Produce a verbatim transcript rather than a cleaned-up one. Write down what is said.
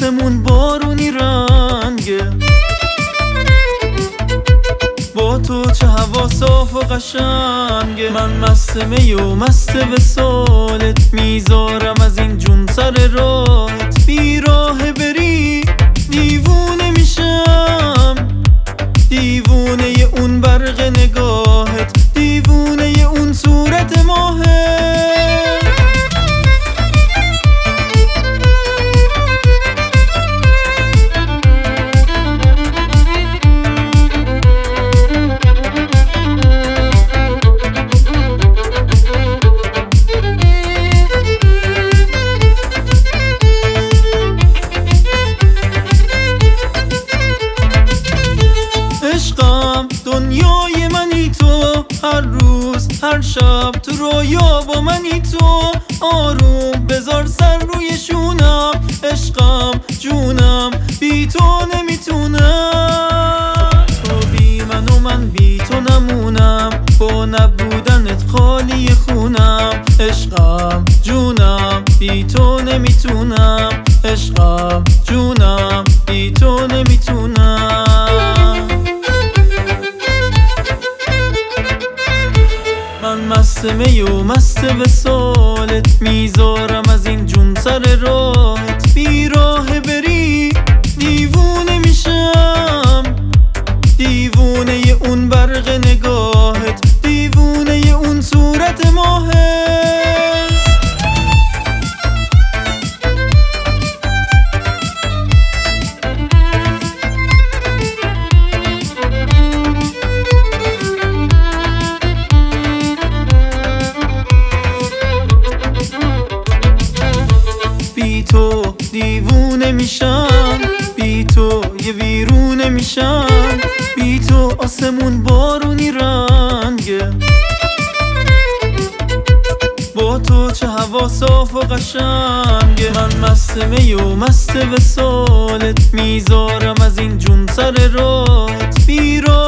آسمون بارونی رنگه، با تو چه هوا صاف و قشنگه. من مست می و مست وصالت، میذارم از این جون سر راهت. بی راه بری دیوونه میشم، دیوونه اون برق نگاهت، دیوونه اون صورت ماهت. دنیای منی تو، هر روز هر شب تو رویا با منی تو. آروم بذار سر روی شونم، عشقم جونم بی تو نمیتونم. تو بی من و من بی تو نمونم، با نبودنت خالی خونم. عشقم جونم بی تو نمیتونم، عشقم جونم بی تو نمیتونم. من مست می و مست وصالت، میذارم از این جون سر راهت. بی راه بری دیوونه میشم، دیوونه اون برق نگاهت، دیوونه اون صورت ماهت. بی تو دیوونه میشم، بی تو یه ویرونه میشم. بی تو آسمون بارونی رنگه، با تو چه هوا صاف و قشنگه. من مست می و مست وصالت، میذارم از این جون سر راهت. بی